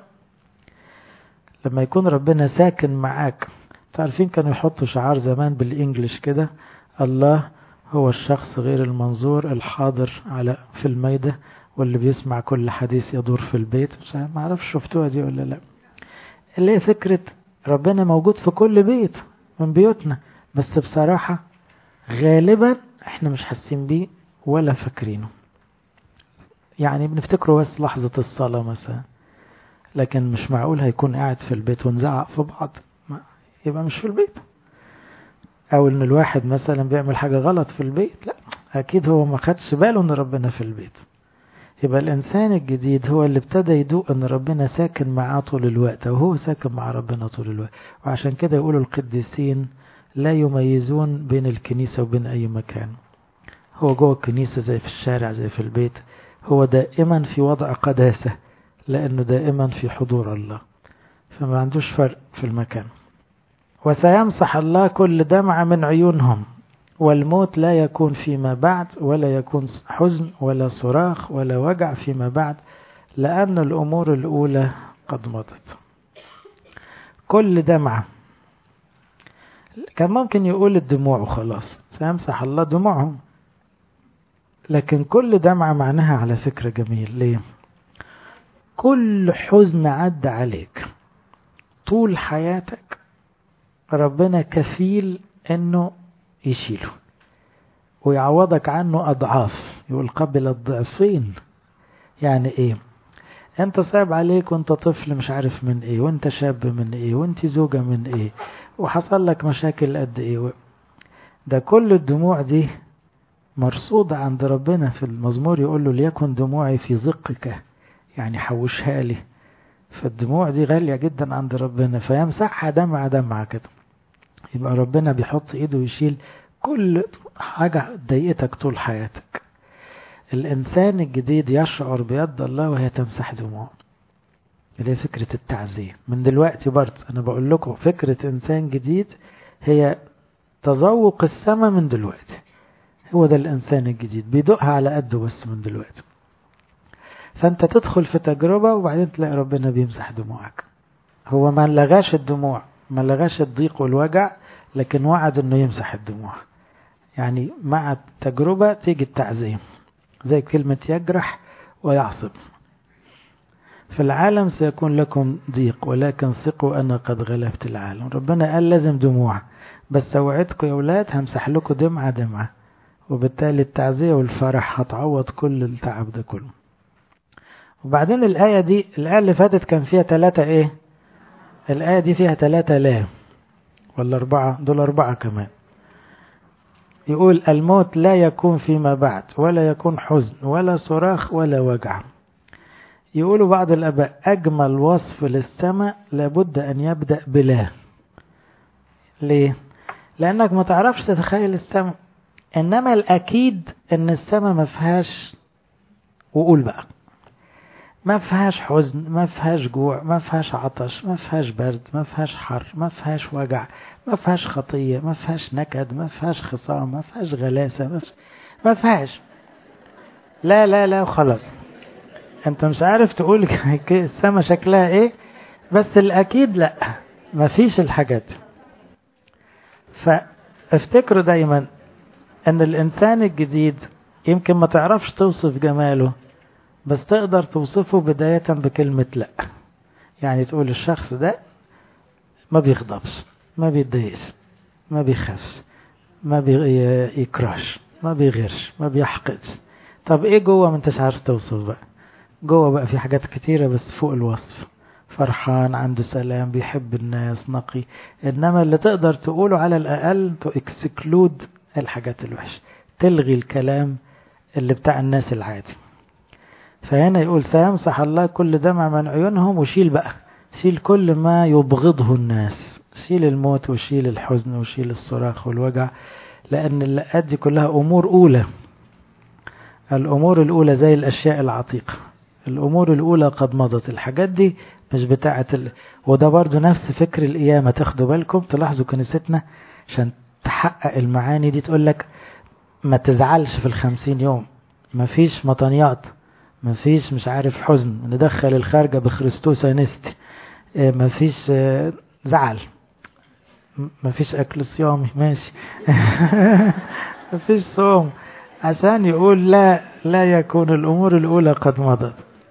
لما يكون ربنا ساكن معاك، تعرفين كانوا يحطوا شعار زمان بالانجليش كده، الله هو الشخص غير المنظور الحاضر في الميدة واللي بيسمع كل حديث يدور في البيت. مش ما اعرفش شفتوها دي ولا لا، اللي هي فكرة ربنا موجود في كل بيت من بيوتنا، بس بصراحة غالبا احنا مش حاسين بيه ولا فاكرينه. يعني بنفتكره بس لحظة الصلاة مثلا، لكن مش معقول هيكون قاعد في البيت ونزعق في بعض، يبقى مش في البيت. او ان الواحد مثلا بيعمل حاجة غلط في البيت، لا، اكيد هو ما خدش باله ان ربنا في البيت. يبقى الإنسان الجديد هو اللي ابتدى يدوق أن ربنا ساكن معاه طول الوقت، وهو ساكن مع ربنا طول الوقت. وعشان كده يقولوا القديسين لا يميزون بين الكنيسة وبين أي مكان. هو جوه الكنيسة زي في الشارع زي في البيت، هو دائما في وضع قداسة، لأنه دائما في حضور الله، فما عندوش فرق في المكان. وسيمسح الله كل دمعة من عيونهم، والموت لا يكون فيما بعد، ولا يكون حزن ولا صراخ ولا وجع فيما بعد، لأن الأمور الأولى قد مضت. كل دمعة، كان ممكن يقول الدموع وخلاص، سيمسح الله دموعهم، لكن كل دمعة معناها على فكرة جميل. ليه؟ كل حزن عدى عليك طول حياتك ربنا كفيل انه يشيله ويعوضك عنه أضعاف، يقول قبل الضعفين. يعني ايه؟ انت صعب عليك وانت طفل مش عارف من ايه، وانت شاب من ايه، وانت زوجة من ايه، وحصل لك مشاكل قد ايه، ده كل الدموع دي مرصودة عند ربنا. في المزمور يقول له ليكن دموعي في زقك، يعني حوشها لي. فالدموع دي غالية جدا عند ربنا، فيمسحها دمعة دمعة كده. يبقى ربنا بيحط ايده ويشيل كل حاجة ضايقتك طول حياتك. الإنسان الجديد يشعر بيد الله وهي تمسح دموعه. دي فكرة التعزية من دلوقتي برضه. أنا بقول لكم فكرة إنسان جديد هي تذوق السماء من دلوقتي. هو ده الإنسان الجديد، بيدوقها على قده بس من دلوقتي. فأنت تدخل في تجربة وبعدين تلاقي ربنا بيمسح دموعك. هو ما لغاش الدموع، ما لغاش الضيق والوجع، لكن وعد إنه يمسح الدموع. يعني مع التجربة تيجي التعزية، زي كلمة يجرح ويعصب. في العالم سيكون لكم ضيق ولكن ثقوا أنا قد غلبت العالم. ربنا قال لازم دموع، بس اوعدكم يا أولاد همسح لكم دمعة دمعة، وبالتالي التعزية والفرح هتعوض كل التعب ده كله. وبعدين الآية دي، الآية اللي فاتت كان فيها 3 إيه؟ الآية دي فيها 3 لا ولا 4؟ دول 4 كمان. يقول الموت لا يكون فيما بعد، ولا يكون حزن ولا صراخ ولا وجع. يقولوا بعض الآباء أجمل وصف للسماء لابد أن يبدأ بلا. ليه؟ لأنك ما تعرفش تتخيل السماء، إنما الأكيد أن السماء ما فيهاش، وقول بقى، ما فيهاش حزن، ما فيهاش جوع، ما فيهاش عطش، ما فيهاش برد، ما فيهاش حر، ما فيهاش وجع، ما فيهاش خطية، ما فيهاش نكد، ما فيهاش خصام، ما فيهاش غلاسة، ما فيهاش. لا لا لا وخلاص. انت مش عارف تقول السما شكلها ايه، بس الاكيد لا، مفيش الحاجات. فافتكروا دايما ان الانسان الجديد يمكن ما تعرفش توصف جماله، بس تقدر توصفه بداية بكلمة لا. يعني تقول الشخص ده ما بيغضبش، ما بيتضايقش، ما بيخافش، ما بيكرهش، ما بيغيرش، ما بيحقدش. طب ايه جوه ما انتش عارف توصف بقى؟ جوه بقى في حاجات كتيرة بس فوق الوصف. فرحان، عنده سلام، بيحب الناس، نقي. انما اللي تقدر تقوله على الاقل تو اكسكلود الحاجات الوحشة، تلغي الكلام اللي بتاع الناس العادي. فهنا يقول سيمسح الله كل دمع من عيونهم، وشيل بقى، شيل كل ما يبغضه الناس، شيل الموت وشيل الحزن وشيل الصراخ والوجع. لان اللقات دي كلها امور اولى. الامور الاولى زي الاشياء العتيقة، الأمور الأولى قد مضت. الحاجات دي مش بتاعة وده برضو نفس فكر القيامة. تاخدوا بالكم، تلاحظوا كنيستنا عشان تحقق المعاني دي تقول لك ما تزعلش في 50 يوم، ما فيش مطنيات، ما فيش مش عارف حزن، ندخل الخارجة بخريستوس انستي، ما فيش زعل، ما فيش أكل صيامي ماشي ما فيش صوم، عشان يقول لا يكون الأمور الأولى قد مضت.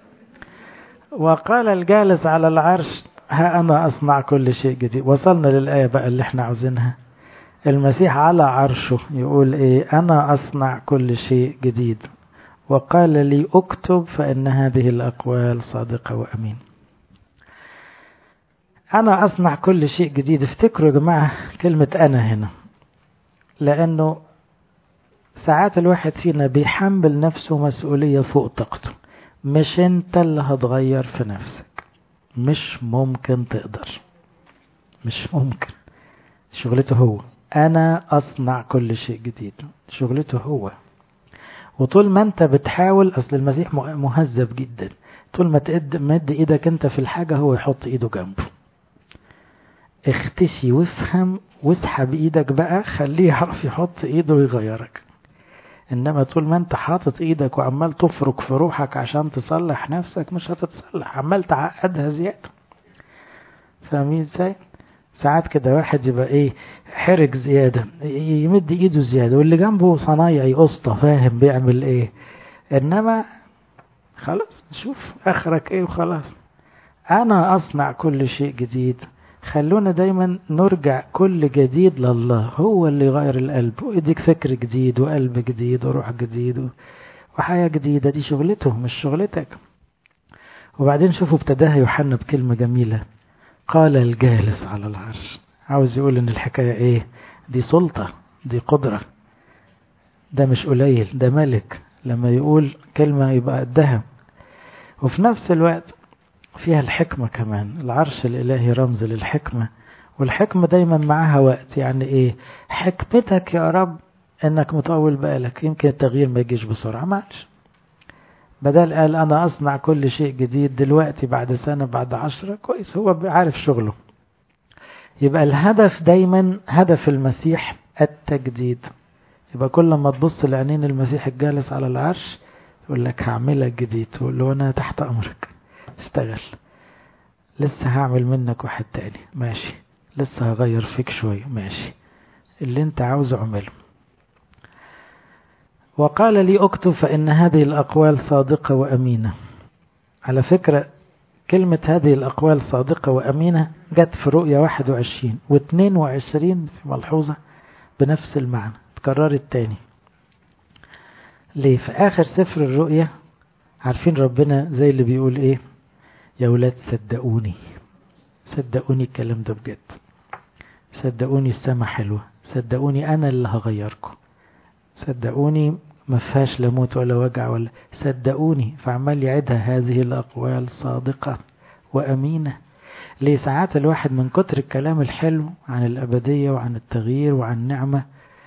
وقال الجالس على العرش ها أنا أصنع كل شيء جديد. وصلنا للآية بقى اللي احنا عاوزينها. المسيح على عرشه يقول ايه؟ أنا أصنع كل شيء جديد، وقال لي اكتب فإن هذه الأقوال صادقة وأمين. أنا أصنع كل شيء جديد. افتكروا يا جماعة كلمة أنا هنا، لأنه ساعات الواحد فينا بيحمل نفسه مسؤولية فوق طاقته. مش انت اللي هتغير في نفسك، مش ممكن تقدر، مش ممكن. شغلته هو. انا اصنع كل شيء جديد، شغلته هو. وطول ما انت بتحاول، اصل المسيح مهذب جدا، طول ما تمد ايدك انت في الحاجة هو يحط ايده جنبه. اختشي وافهم واسحب ايدك بقى، خليه يعرف يحط ايده ويغيرك. انما طول ما انت حاطط ايدك وعمال تفرك في روحك عشان تصلح نفسك، مش هتتصلح، عمال تعقدها زيادة. فاهمين ازاي؟ ساعات كده واحد يبقى ايه، حرج زيادة، يمد ايده زيادة، واللي جنبه صنايعي قسطة فاهم بيعمل ايه. انما خلاص نشوف اخرك ايه وخلاص. انا اصنع كل شيء جديد. خلونا دايما نرجع كل جديد لله، هو اللي يغير القلب ويديك فكر جديد وقلب جديد وروح جديد وحياة جديدة. دي شغلته مش شغلتك. وبعدين شوفوا ابتداها يوحنا بكلمة جميلة، قال الجالس على العرش. عاوز يقول ان الحكاية ايه؟ دي سلطة، دي قدرة، ده مش قليل، ده ملك لما يقول كلمة يبقى قدها. وفي نفس الوقت فيها الحكمة كمان. العرش الإلهي رمز للحكمة، والحكمة دايما معها وقت. يعني ايه حكمتك يا رب؟ انك مطول بالك، يمكن التغيير ما يجيش بسرعة، معلش. بدل قال انا اصنع كل شيء جديد دلوقتي، بعد سنة بعد 10، كويس، هو عارف شغله. يبقى الهدف دايما هدف المسيح التجديد. يبقى كل ما تبص لعينين المسيح الجالس على العرش يقول لك هعملك جديد، تقول له انا تحت امرك، اشتغل. لسه هعمل منك واحد تاني، ماشي. لسه هغير فيك شوية، ماشي. اللي انت عاوزه اعمله. وقال لي اكتب فإن هذه الأقوال صادقة وأمينة. على فكرة كلمة هذه الأقوال صادقة وأمينة جت في رؤية 21 و22 في ملحوظة بنفس المعنى، تكررت تاني. ليه؟ في آخر سفر الرؤية عارفين ربنا زي اللي بيقول ايه؟ يا ولاد صدقوني، صدقوني الكلام ده بجد، صدقوني السما حلوة، صدقوني أنا اللي هغيركم، صدقوني ما فيهاش لا موت ولا وجع ولا، صدقوني. فعمال يعيدها هذه الأقوال صادقة وأمينة. ليه؟ ساعات الواحد من كتر الكلام الحلو عن الأبدية وعن التغيير وعن نعمة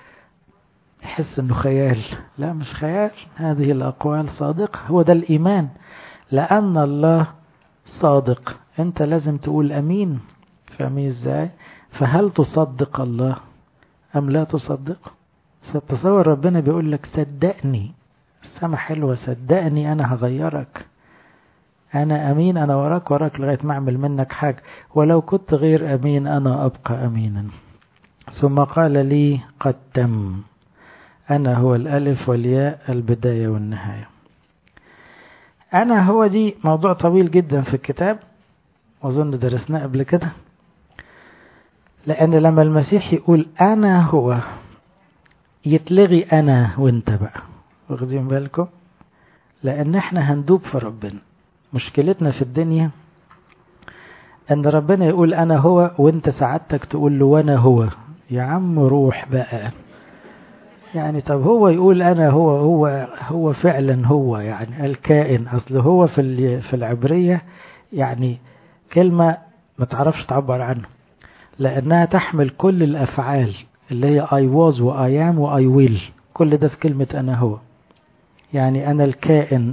يحس انه خيال. لا، مش خيال، هذه الأقوال صادقة. هو ده الإيمان، لأن الله صادق. انت لازم تقول أمين. فاهمين ازاي؟ فهل تصدق الله أم لا تصدق؟ تصور ربنا بيقول لك صدقني السما حلوة، صدقني أنا هغيرك، أنا أمين، أنا وراك لغاية ما أعمل منك حاجة، ولو كنت غير أمين أنا أبقى أمينا. ثم قال لي قد تم، أنا هو الألف والياء، البداية والنهاية. أنا هو دي موضوع طويل جدا في الكتاب، وأظن درسناه قبل كده. لأن لما المسيح يقول أنا هو يتلغي أنا وإنت بقى، واخدين بالكم؟ لأن احنا هندوب في ربنا. مشكلتنا في الدنيا أن ربنا يقول أنا هو وإنت سعادتك تقول له وأنا هو. يا عم روح بقى. يعني طب هو يقول أنا هو فعلا هو، يعني الكائن. أصل هو في العبرية يعني كلمة ما تعرفش تعبر عنه، لأنها تحمل كل الأفعال اللي هي I was و I am و I will، كل ده في كلمة أنا هو. يعني أنا الكائن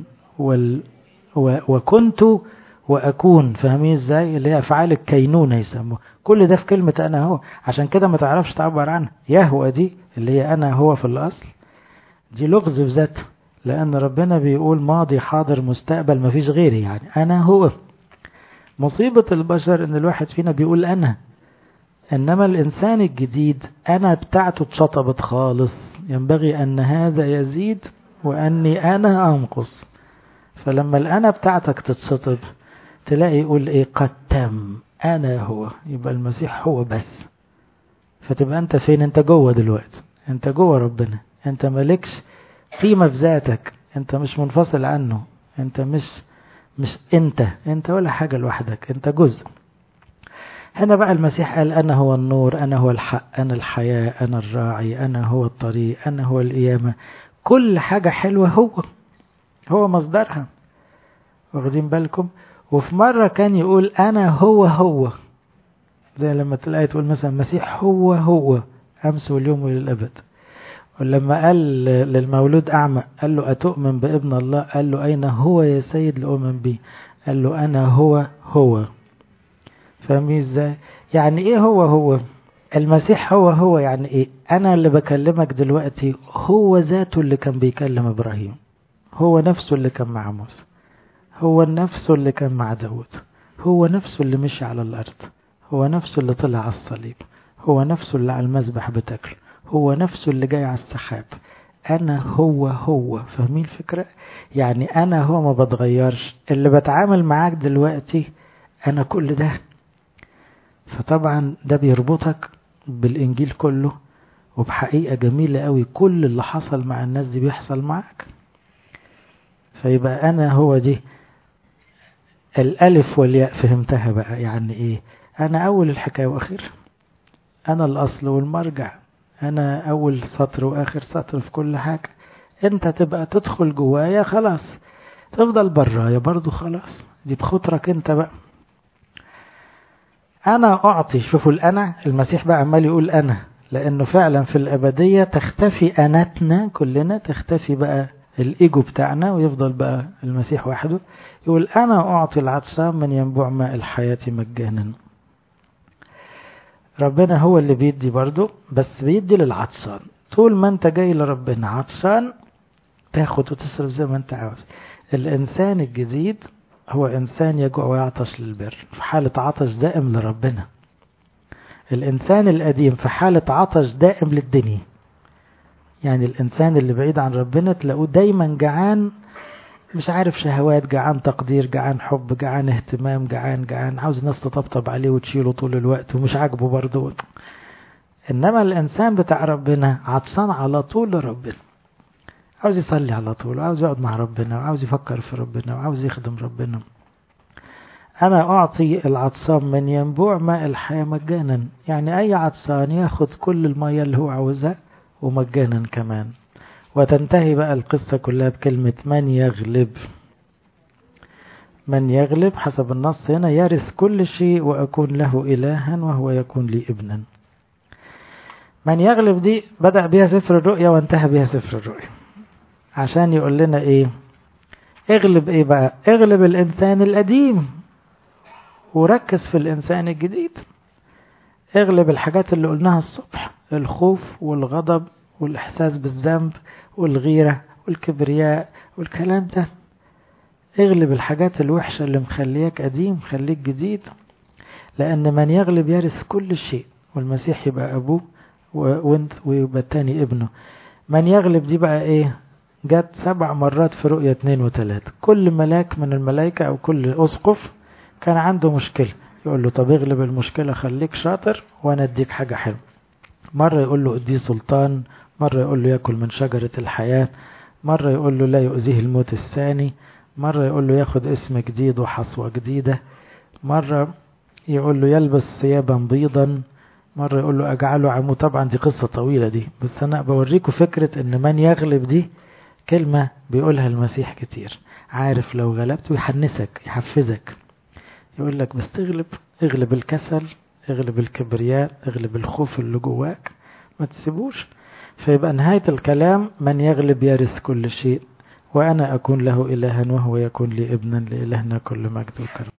وكنت وأكون. فاهمين إزاي؟ اللي هي أفعال الكينونة يسموه، كل ده في كلمة أنا هو. عشان كده ما تعرفش تعبر عنها. يهوى دي اللي هي أنا هو في الأصل، دي لغز بذاتها، لأن ربنا بيقول ماضي حاضر مستقبل، ما فيش غيري، يعني أنا هو. مصيبة البشر إن الواحد فينا بيقول أنا، إنما الإنسان الجديد أنا بتاعته اتشطبت خالص. ينبغي أن هذا يزيد وأني أنا أنقص. فلما الأنا بتاعتك تتشطب تلاقي يقول إيه؟ قد تم، أنا هو. يبقى المسيح هو بس. فتبقى أنت فين؟ أنت جوه دلوقتي، أنت جوه ربنا، أنت مالكش قيمة في ذاتك، أنت مش منفصل عنه، أنت مش أنت ولا حاجة لوحدك، أنت جزء. هنا بقى المسيح قال أنا هو النور، أنا هو الحق، أنا الحياة، أنا الراعي، أنا هو الطريق، أنا هو القيامة. كل حاجة حلوة هو مصدرها، واخدين بالكم؟ وفي مرة كان يقول أنا هو، زي لما تلاقي تقول مثلا المسيح هو أمس واليوم وللأبد. ولما قال للمولود أعمى قال له أتؤمن بابن الله؟ قال له أين هو يا سيد لأؤمن به؟ قال له أنا هو. فاهمين ازاي؟ يعني ايه هو؟ المسيح هو يعني ايه؟ انا اللي بكلمك دلوقتي هو ذاته اللي كان بيكلم ابراهيم، هو نفسه اللي كان مع موسى، هو نفسه اللي كان مع داود، هو نفسه اللي مشي على الارض، هو نفسه اللي طلع على الصليب، هو نفسه اللي على المذبح بتاكل، هو نفسه اللي جاي على السحاب. انا هو. فاهمين الفكرة؟ يعني انا هو، ما بتغيرش. اللي بتعامل معاك دلوقتي انا كل ده. فطبعا ده بيربطك بالإنجيل كله، وبحقيقة جميلة قوي كل اللي حصل مع الناس دي بيحصل معك. فيبقى أنا هو دي الألف والياء. فهمتها بقى؟ يعني إيه؟ أنا أول الحكاية وأخير، أنا الأصل والمرجع، أنا أول سطر وآخر سطر في كل حاجة. أنت تبقى تدخل جوايا خلاص، تفضل برايا برضو خلاص، دي بخطرك أنت بقى. أنا أعطي. شوفوا الأنا، المسيح بقى عمال يقول أنا، لأنه فعلا في الأبدية تختفي أناتنا كلنا، تختفي بقى الإيجو بتاعنا ويفضل بقى المسيح وحده. يقول أنا أعطي العطشان من ينبوع ماء الحياة مجانا. ربنا هو اللي بيدي برضو، بس بيدي للعطشان. طول ما انت جاي لربنا عطشان تاخد وتصرف زي ما انت عاوز. الإنسان الجديد هو إنسان يجوع ويعطش للبر، في حالة عطش دائم لربنا. الإنسان القديم في حالة عطش دائم للدنيا. يعني الإنسان اللي بعيد عن ربنا تلاقوه دايما جعان، مش عارف شهوات، جعان تقدير، جعان حب، جعان اهتمام، جعان عاوز ناس تطبطب عليه وتشيله طول الوقت ومش عاجبه برضه. إنما الإنسان بتاع ربنا عطشان على طول ربنا، عاوز يصلي على طول، وعاوز يقعد مع ربنا، وعاوز يفكر في ربنا، وعاوز يخدم ربنا. أنا أعطي العطشان من ينبوع ماء الحياة مجانا. يعني أي عطشان ياخد كل المياه اللي هو عاوزها ومجانا كمان. وتنتهي بقى القصة كلها بكلمة من يغلب. من يغلب حسب النص هنا يرث كل شيء وأكون له إلها وهو يكون لي ابنا. من يغلب دي بدأ بها سفر الرؤيا وانتهى بها سفر الرؤيا، عشان يقول لنا ايه؟ اغلب ايه بقى؟ اغلب الإنسان القديم وركز في الإنسان الجديد. اغلب الحاجات اللي قلناها الصبح، الخوف والغضب والإحساس بالذنب والغيرة والكبرياء والكلام ده. اغلب الحاجات الوحشة اللي مخليك قديم، خليك جديد. لأن من يغلب يرث كل شيء، والمسيح يبقى أبوه وانت ويبقى التاني ابنه. من يغلب دي بقى ايه؟ جت 7 مرات في رؤية 2 و3. كل ملاك من الملائكة أو كل أسقف كان عنده مشكلة، يقول له طب اغلب المشكلة، خليك شاطر وانا اديك حاجة حلوة. مرة يقول له اديه سلطان، مرة يقول له يأكل من شجرة الحياة، مرة يقول له لا يؤذيه الموت الثاني، مرة يقول له ياخد اسم جديد وحصوة جديدة، مرة يقول له يلبس ثيابا بيضا، مرة يقول له أجعله عمود. طبعا دي قصة طويلة دي، بس أنا بوريكم فكرة إن من يغلب دي كلمة بيقولها المسيح كتير. عارف لو غلبت ويحنسك يحفزك، يقول لك بس اغلب الكسل، اغلب الكبرياء، اغلب الخوف اللي جواك، ما تسيبوش. فيبقى نهاية الكلام من يغلب يرث كل شيء وأنا أكون له إلها وهو يكون لي ابنا، لإلهنا كل مجد وكرم.